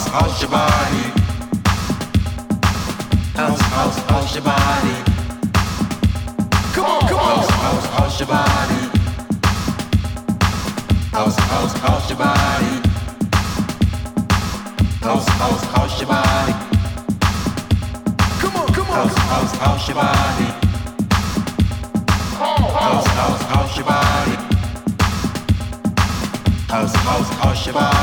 house your body. House your body. Come on. House your body. House your body. House your body. Come on. House your body. House your body. House your body.